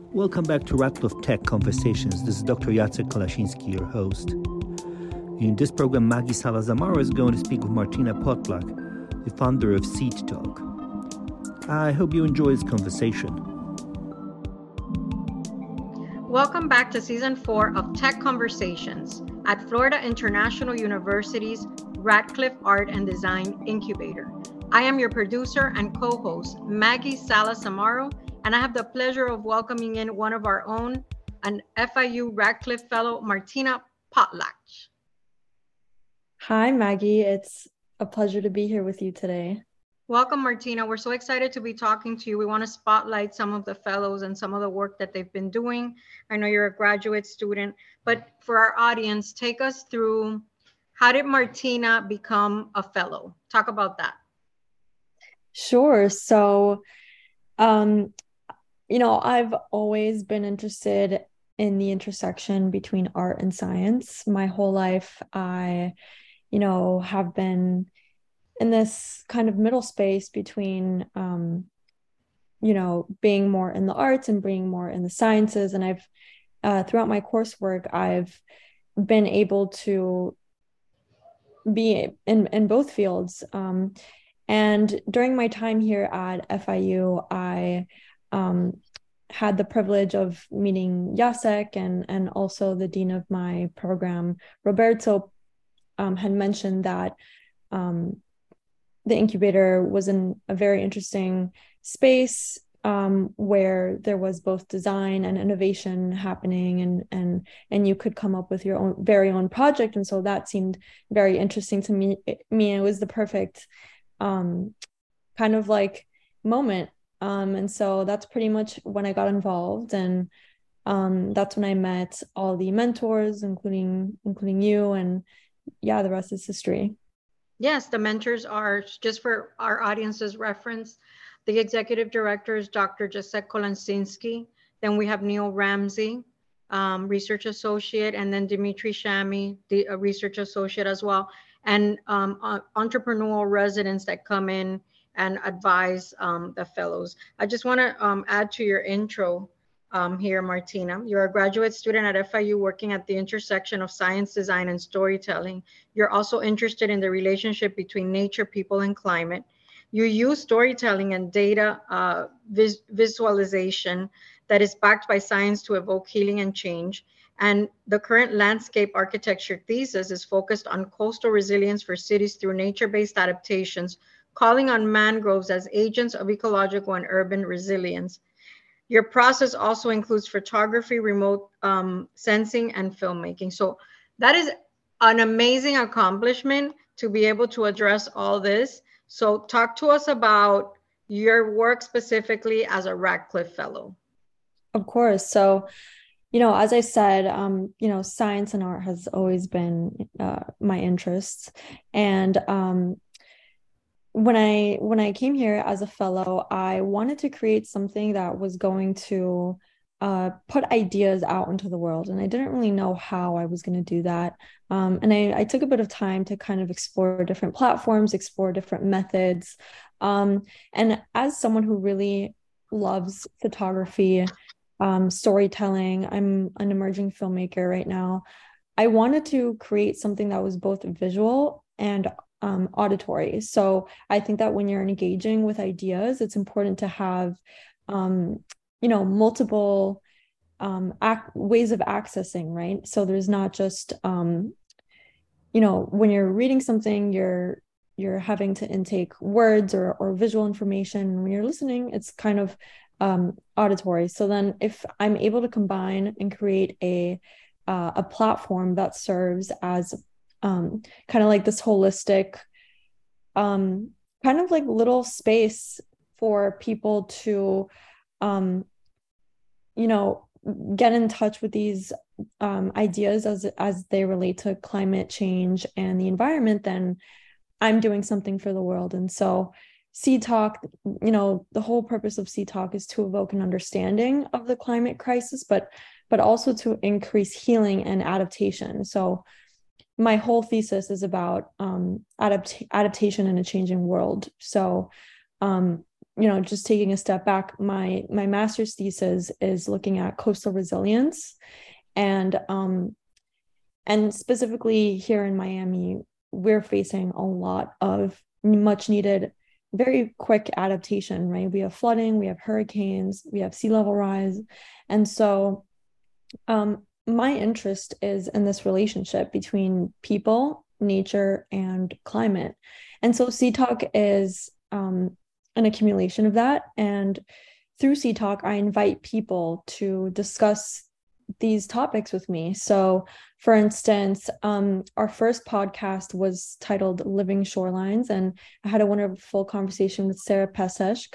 Welcome back to Radcliffe Tech Conversations. This is Dr. Jacek Kolaszyński, your host. In this program, Maggie Sala-Zamaro is going to speak with Martina Potlak, the founder of Seed Talk. I hope you enjoy this conversation. Welcome back to Season 4 of Tech Conversations at Florida International University's Radcliffe Art and Design Incubator. I am your producer and co-host, Maggie Sala-Zamaro, and I have the pleasure of welcoming in one of our own, an FIU Radcliffe Fellow, Martina Potlak. Hi, Maggie. It's a pleasure to be here with you today. Welcome, Martina. We're so excited to be talking to you. We want to spotlight some of the fellows and some of the work that they've been doing. I know you're a graduate student, but for our audience, take us through, how did Martina become a fellow? Talk about that. Sure. So, I've always been interested in the intersection between art and science. My whole life, I, have been in this kind of middle space between, being more in the arts and being more in the sciences. And I've, throughout my coursework, I've been able to be in both fields. And during my time here at FIU, I had the privilege of meeting Jacek and also the dean of my program, Roberto, had mentioned that the incubator was in a very interesting space where there was both design and innovation happening, and you could come up with your very own project. And so that seemed very interesting to me. It was the perfect kind of like moment. And so that's pretty much when I got involved. And that's when I met all the mentors, including you. And yeah, the rest is history. Yes, the mentors are, just for our audience's reference, the executive director is Dr. Jacek Kolaszyński. Then we have Neil Ramsey, research associate, and then Dimitri Shami, the research associate as well, and entrepreneurial residents that come in and advise the fellows. I just want to add to your intro here, Martina. You're a graduate student at FIU working at the intersection of science, design, and storytelling. You're also interested in the relationship between nature, people, and climate. You use storytelling and data visualization that is backed by science to evoke healing and change. And the current landscape architecture thesis is focused on coastal resilience for cities through nature-based adaptations, calling on mangroves as agents of ecological and urban resilience. Your process also includes photography, remote sensing, and filmmaking. So that is an amazing accomplishment to be able to address all this. So talk to us about your work specifically as a Radcliffe Fellow. Of course. So, as I said, science and art has always been my interests. And when I came here as a fellow, I wanted to create something that was going to put ideas out into the world. And I didn't really know how I was going to do that. And I took a bit of time to kind of explore different platforms, explore different methods. And as someone who really loves photography, storytelling, I'm an emerging filmmaker right now, I wanted to create something that was both visual and auditory. So I think that when you're engaging with ideas, it's important to have, multiple ways of accessing, right? So there's not just, when you're reading something, you're having to intake words or visual information. When you're listening, it's kind of auditory. So then if I'm able to combine and create a platform that serves as kind of like this holistic, kind of like little space for people to, get in touch with these ideas as they relate to climate change and the environment, then I'm doing something for the world. And so Seed Talk, the whole purpose of Seed Talk is to evoke an understanding of the climate crisis, but also to increase healing and adaptation. So my whole thesis is about adaptation in a changing world. So, just taking a step back, my master's thesis is looking at coastal resilience, and specifically here in Miami, we're facing a lot of much needed, very quick adaptation, right? We have flooding, we have hurricanes, we have sea level rise. And so my interest is in this relationship between people, nature, and climate. And so Sea Talk is an accumulation of that. And through Sea Talk, I invite people to discuss these topics with me. So, for instance, our first podcast was titled Living Shorelines, and I had a wonderful conversation with Sarah Peseshk,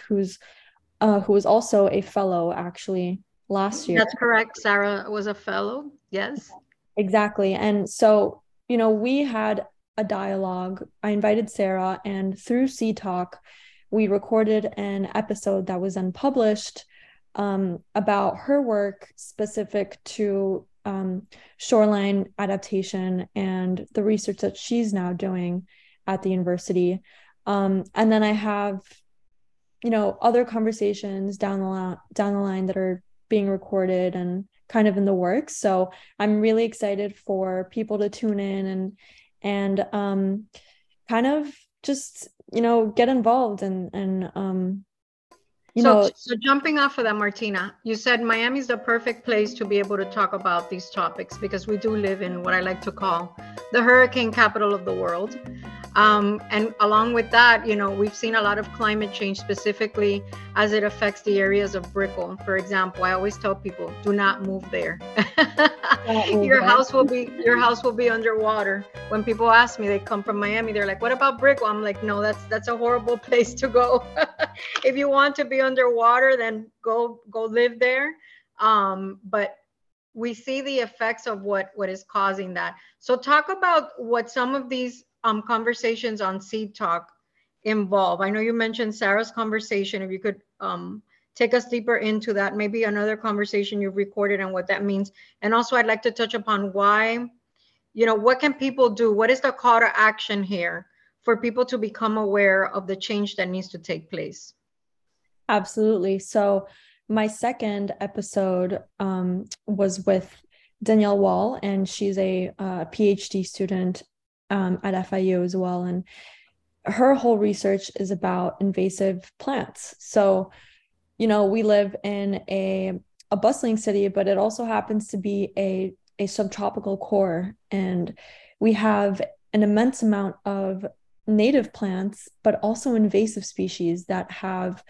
who was also a fellow actually last year. That's correct. Sarah was a fellow. Yes. Exactly. And so, we had a dialogue. I invited Sarah, and through Sea Talk, we recorded an episode that was unpublished about her work specific to shoreline adaptation and the research that she's now doing at the university. And then I have, other conversations down the line that are being recorded and kind of in the works. So I'm really excited for people to tune in and kind of just, get involved and so jumping off of that, Martina, you said Miami's the perfect place to be able to talk about these topics because we do live in what I like to call the hurricane capital of the world. And along with that, we've seen a lot of climate change, specifically as it affects the areas of Brickell. For example, I always tell people, do not move there. Your house will be underwater. When people ask me, they come from Miami, they're like, what about Brickell? I'm like, no, that's a horrible place to go. If you want to be underwater, then go live there. But we see the effects of what is causing that. So talk about what some of these conversations on Sea Talk involve. I know you mentioned Sarah's conversation. If you could take us deeper into that, maybe another conversation you've recorded and what that means. And also I'd like to touch upon why, what can people do? What is the call to action here for people to become aware of the change that needs to take place? Absolutely. So my second episode was with Danielle Wall, and she's a PhD student at FIU as well. And her whole research is about invasive plants. So, we live in a bustling city, but it also happens to be a subtropical core. And we have an immense amount of native plants, but also invasive species that have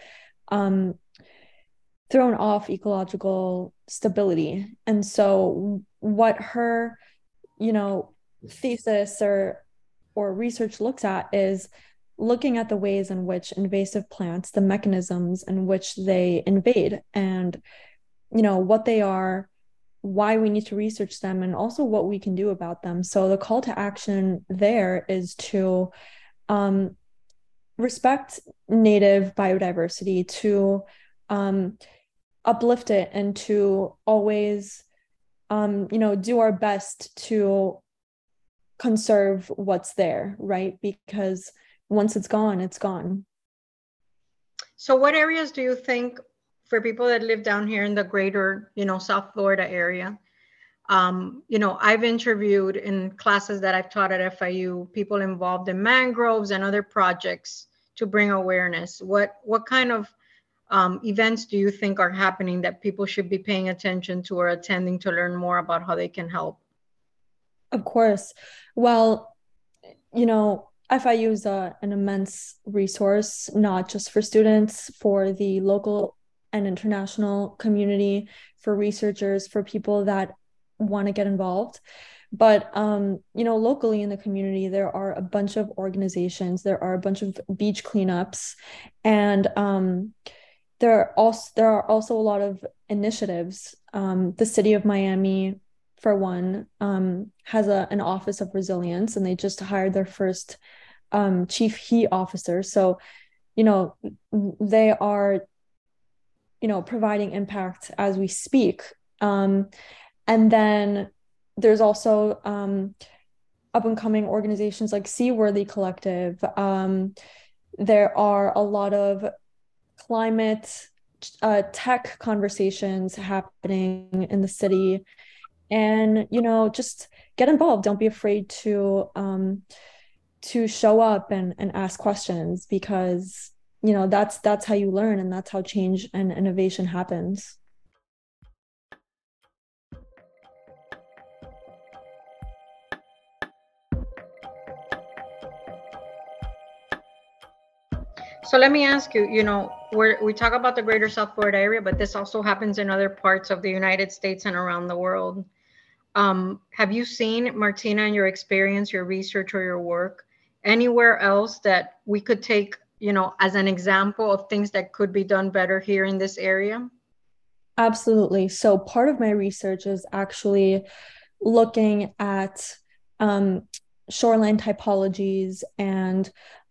thrown off ecological stability. And so what her, thesis or research looks at is looking at the ways in which invasive plants, the mechanisms in which they invade, and what they are, why we need to research them, and also what we can do about them. So the call to action there is to respect native biodiversity, to uplift it, and to always do our best to conserve what's there, right? Because once it's gone, it's gone. So what areas do you think, for people that live down here in the greater, South Florida area, I've interviewed in classes that I've taught at FIU, people involved in mangroves and other projects to bring awareness. What kind of events do you think are happening that people should be paying attention to or attending to learn more about how they can help? Of course. Well, FIU is an immense resource, not just for students, for the local and international community, for researchers, for people that want to get involved. But, locally in the community, there are a bunch of organizations, there are a bunch of beach cleanups, and there are also a lot of initiatives. The city of Miami, for one, has an office of resilience, and they just hired their first chief heat officer. So, they are, providing impact as we speak. And then there's also up and coming organizations like Seaworthy Collective. There are a lot of climate tech conversations happening in the city. And, just get involved. Don't be afraid to show up and ask questions, because, that's how you learn, and that's how change and innovation happens. So let me ask you, we talk about the greater South Florida area, but this also happens in other parts of the United States and around the world. Have you seen, Martina, in your experience, your research, or your work, anywhere else that we could take, as an example of things that could be done better here in this area? Absolutely. So part of my research is actually looking at shoreline typologies and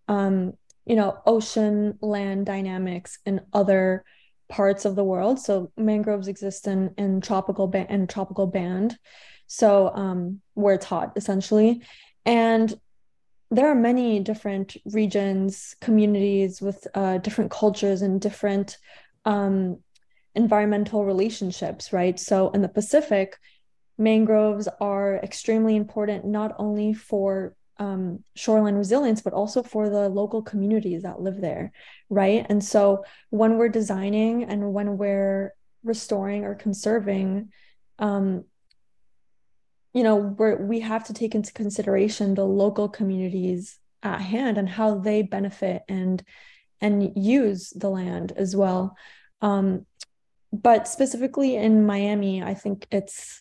ocean land dynamics in other parts of the world. So mangroves exist in tropical band, so where it's hot, essentially. And there are many different regions, communities with different cultures and different environmental relationships, right? So in the Pacific, mangroves are extremely important, not only for shoreline resilience, but also for the local communities that live there, right? And so when we're designing and when we're restoring or conserving, we have to take into consideration the local communities at hand and how they benefit and use the land as well. But specifically in Miami, I think it's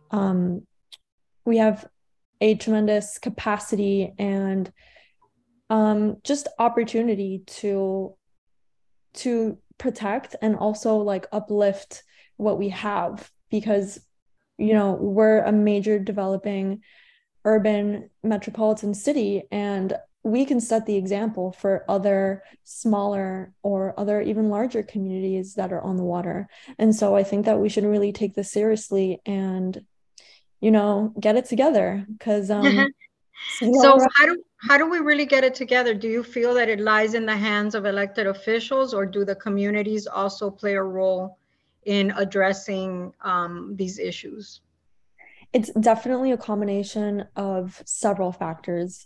we have a tremendous capacity and just opportunity to protect and also like uplift what we have, because we're a major developing urban metropolitan city, and we can set the example for other smaller or other even larger communities that are on the water. And so I think that we should really take this seriously and get it together, because so how do we really get it together? Do you feel that it lies in the hands of elected officials, or do the communities also play a role in addressing these issues? It's definitely a combination of several factors.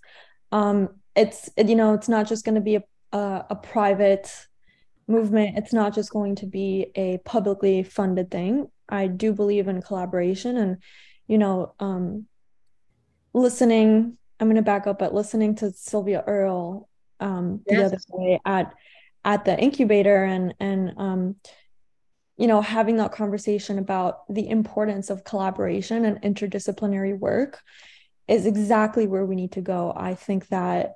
It's not just going to be a private movement. It's not just going to be a publicly funded thing. I do believe in collaboration and, listening. I'm going to back up, but listening to Sylvia Earle the other day at the incubator and having that conversation about the importance of collaboration and interdisciplinary work is exactly where we need to go. I think that,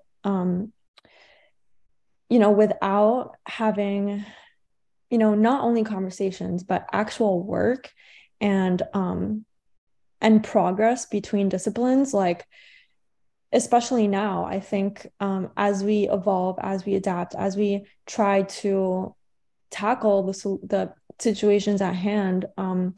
without having, not only conversations, but actual work and progress between disciplines, like, especially now, I think as we evolve, as we adapt, as we try to tackle the situations at hand,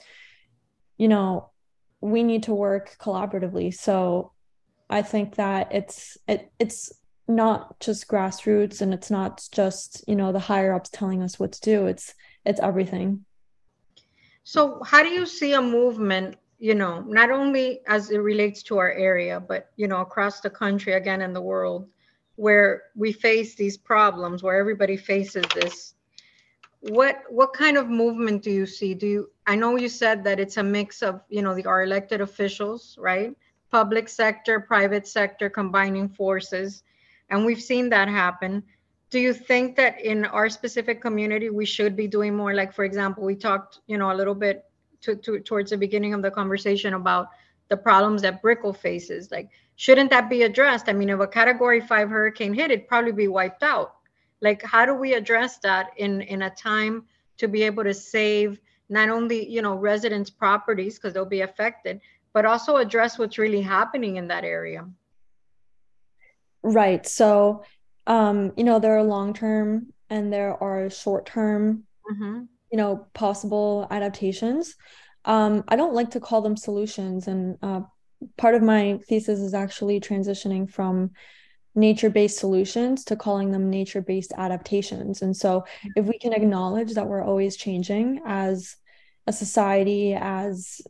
we need to work collaboratively. So I think that it's not just grassroots, and it's not just, the higher ups telling us what to do. It's everything. So how do you see a movement, not only as it relates to our area, but, across the country, again, in the world, where we face these problems, where everybody faces this? What kind of movement do you see? I know you said that it's a mix of, our elected officials, right? Public sector, private sector combining forces. And we've seen that happen. Do you think that in our specific community, we should be doing more? Like, for example, we talked, a little bit towards the beginning of the conversation about the problems that Brickell faces. Like, shouldn't that be addressed? I mean, if a Category 5 hurricane hit, it'd probably be wiped out. Like, how do we address that in a time to be able to save not only, residents' properties, because they'll be affected, but also address what's really happening in that area? Right. So, there are long-term and there are short-term, possible adaptations. I don't like to call them solutions. And part of my thesis is actually transitioning from nature-based solutions to calling them nature-based adaptations. And so if we can acknowledge that we're always changing as a society, as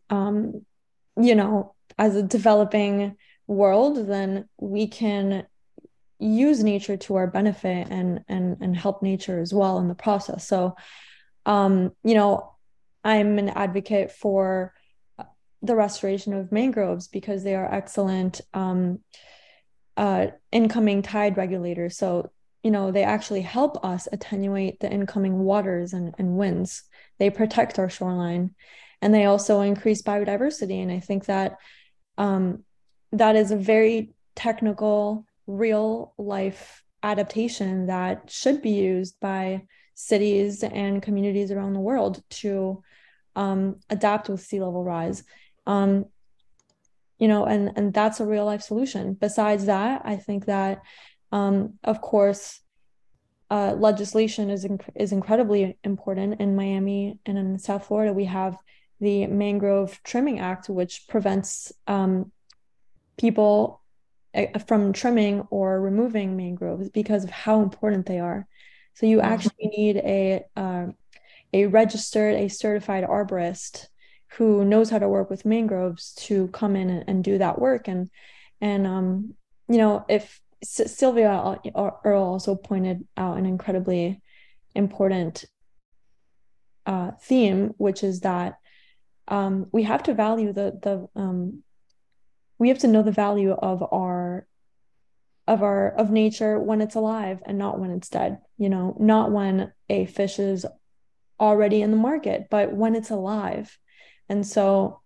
as a developing world, then we can use nature to our benefit and help nature as well in the process. So I'm an advocate for the restoration of mangroves because they are excellent incoming tide regulators. So, they actually help us attenuate the incoming waters and winds. They protect our shoreline, and they also increase biodiversity. And I think that that is a very technical, real life adaptation that should be used by cities and communities around the world to adapt with sea level rise. And that's a real life solution. Besides that, I think that, of course, legislation is incredibly important. In Miami and in South Florida, we have the Mangrove Trimming Act, which prevents people from trimming or removing mangroves because of how important they are. So you actually need a certified arborist who knows how to work with mangroves to come in and do that work. And if Sylvia Earle also pointed out an incredibly important theme, which is that we have to value we have to know the value of nature when it's alive and not when it's dead. Not when a fish is already in the market, but when it's alive. And so,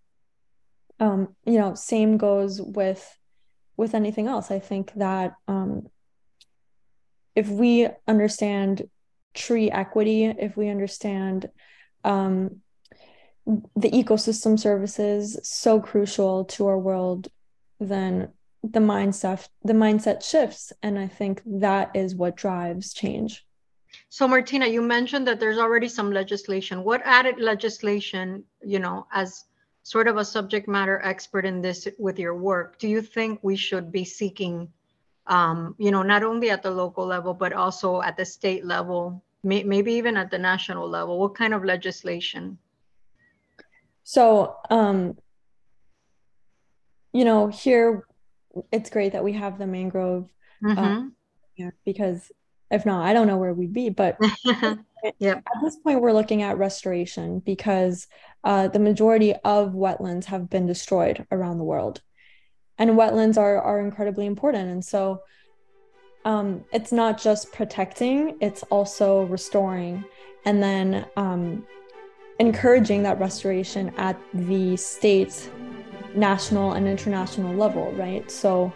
same goes with anything else. I think that if we understand tree equity, if we understand the ecosystem services so crucial to our world, then the mindset shifts. And I think that is what drives change. So Martina, you mentioned that there's already some legislation. What added legislation, as sort of a subject matter expert in this with your work, do you think we should be seeking, not only at the local level, but also at the state level, maybe even at the national level? What kind of legislation? So, here it's great that we have the mangrove because if not, I don't know where we'd be. But yep. At this point, we're looking at restoration because the majority of wetlands have been destroyed around the world. And wetlands are incredibly important. And so it's not just protecting, it's also restoring. And then encouraging that restoration at the state, national, and international level, right? So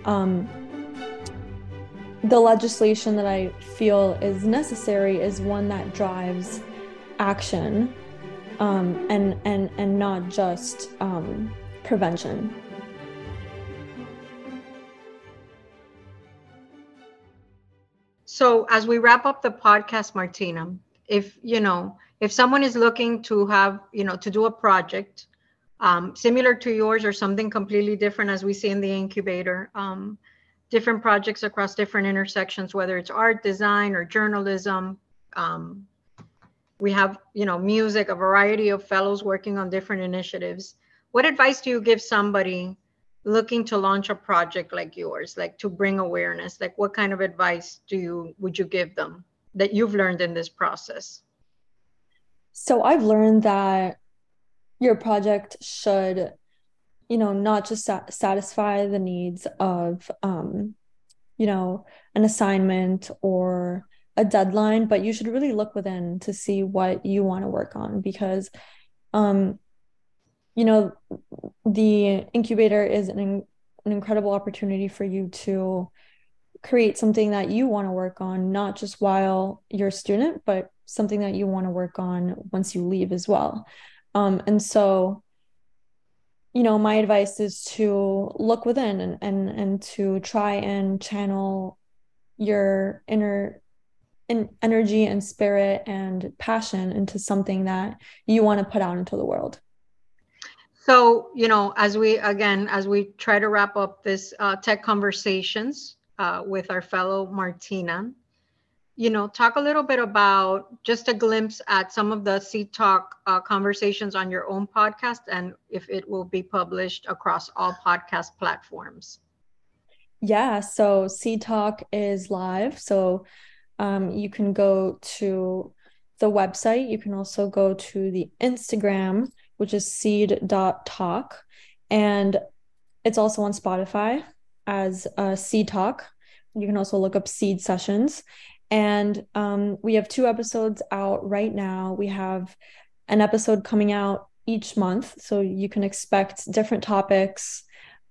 the legislation that I feel is necessary is one that drives action and not just prevention. So as we wrap up the podcast, Martina, if someone is looking to have, to do a project similar to yours or something completely different, as we see in the incubator, different projects across different intersections, whether it's art, design, or journalism. We have, music, a variety of fellows working on different initiatives. What advice do you give somebody looking to launch a project like yours, like to bring awareness? Like what kind of advice would you give them that you've learned in this process? So I've learned that your project should not just satisfy the needs of, an assignment or a deadline, but you should really look within to see what you want to work on because, the incubator is an incredible opportunity for you to create something that you want to work on, not just while you're a student, but something that you want to work on once you leave as well. And so, my advice is to look within and to try and channel your inner energy and spirit and passion into something that you want to put out into the world. So, as we try to wrap up this Tech Conversations, with our fellow Martina. Talk a little bit about just a glimpse at some of the Seed Talk conversations on your own podcast, and if it will be published across all podcast platforms. Yeah, so Seed Talk is live. So you can go to the website. You can also go to the Instagram, which is seed.talk. And it's also on Spotify as Seed Talk. You can also look up Seed Sessions. And we have 2 episodes out right now. We have an episode coming out each month. So you can expect different topics,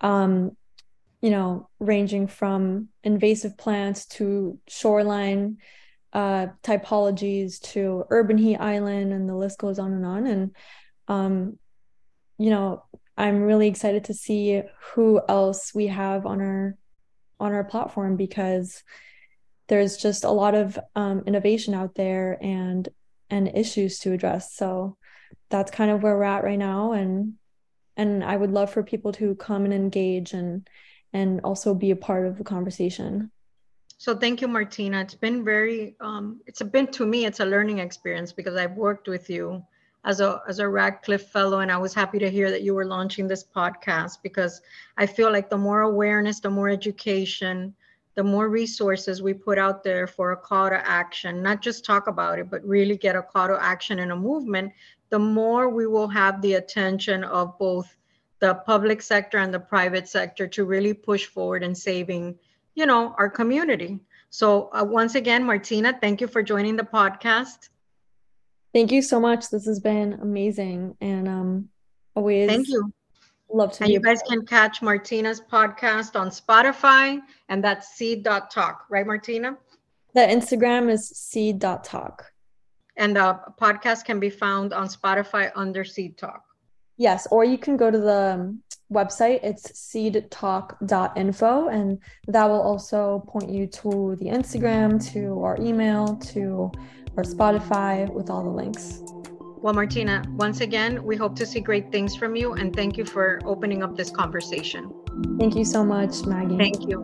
ranging from invasive plants to shoreline typologies to urban heat island, and the list goes on and on. And, I'm really excited to see who else we have on our platform, because there's just a lot of innovation out there and issues to address. So that's kind of where we're at right now. And I would love for people to come and engage and also be a part of the conversation. So thank you, Martina. It's been to me, it's a learning experience, because I've worked with you as a Radcliffe Fellow, and I was happy to hear that you were launching this podcast, because I feel like the more awareness, the more education, the more resources we put out there for a call to action, not just talk about it, but really get a call to action and a movement, the more we will have the attention of both the public sector and the private sector to really push forward in saving, our community. So once again, Martina, thank you for joining the podcast. Thank you so much. This has been amazing, and always thank you. Love to. And you guys can catch Martina's podcast on Spotify, and that's seed.talk, right, Martina? The Instagram is seed.talk. And the podcast can be found on Spotify under Seed Talk. Yes, or you can go to the website. It's seedtalk.info, and that will also point you to the Instagram, to our email, to our Spotify, with all the links. Well, Martina, once again, we hope to see great things from you, and thank you for opening up this conversation. Thank you so much, Maggie. Thank you.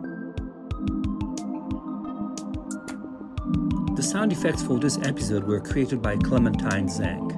The sound effects for this episode were created by Clementine Zhang.